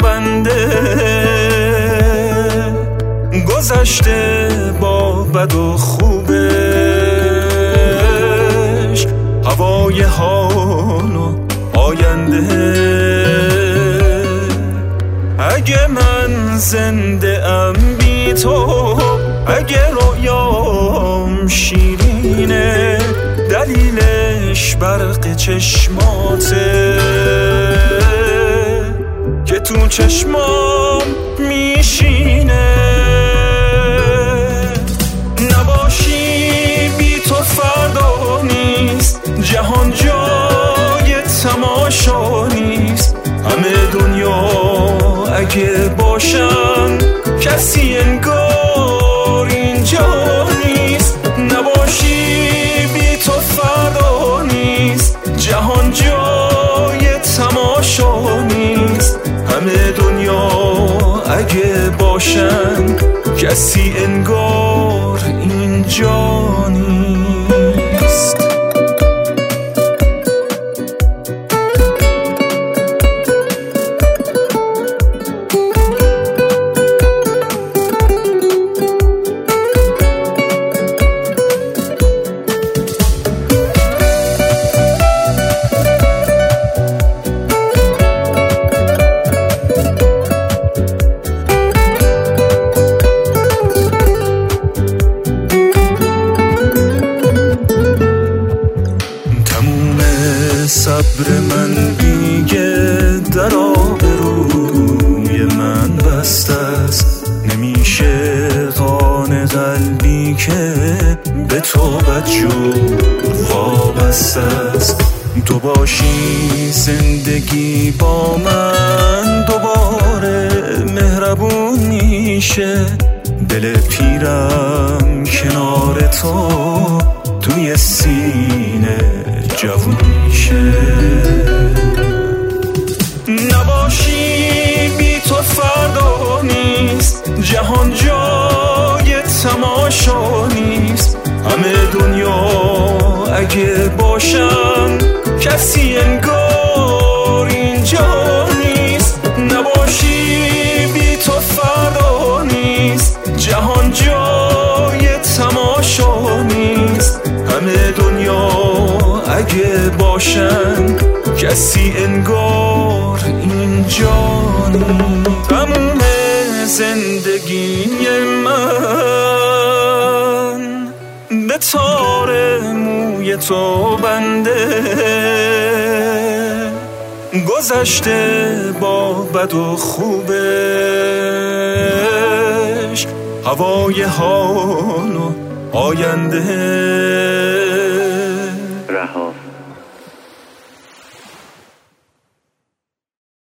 بنده، گذشته با بد و خوبش، هوای حال و آینده. اگه من زنده ام بی تو، اگه رویام شیرینه، دلیلش برق چشماته که تو چشمام میشینه. نباشی بی تو فردا نیست، جهان جای تماشا نیست. همه دنیا اگه باشن، کسی انگار اینجا نیست. نباشی بی تو فردا نیست، جهان جای تماشا نیست. همه دنیا اگه باشن، کسی انگار اینجا نیست. صبر من دیگه در آبروی من بسته است. نمیشه قان قلبی که به تو بدجور وابسته است. تو باشی زندگی با من دوباره مهربون میشه. دل پیرم کنار تو توی سینه جوون میشه. نباشی بی تو فردا نیست، جهان جای تماشا نیست. همه دنیا اگه باشن، کسی انگار اینجا نیست. نباشی بی تو فردا نیست، جهان جای تماشا نیست. همه دنیا اگه باشن، کسی انگار اینجا نیست. تموم زندگی من به تار موی تو بنده، گذشته با بد و خوبش، هوای حال و آینده. رها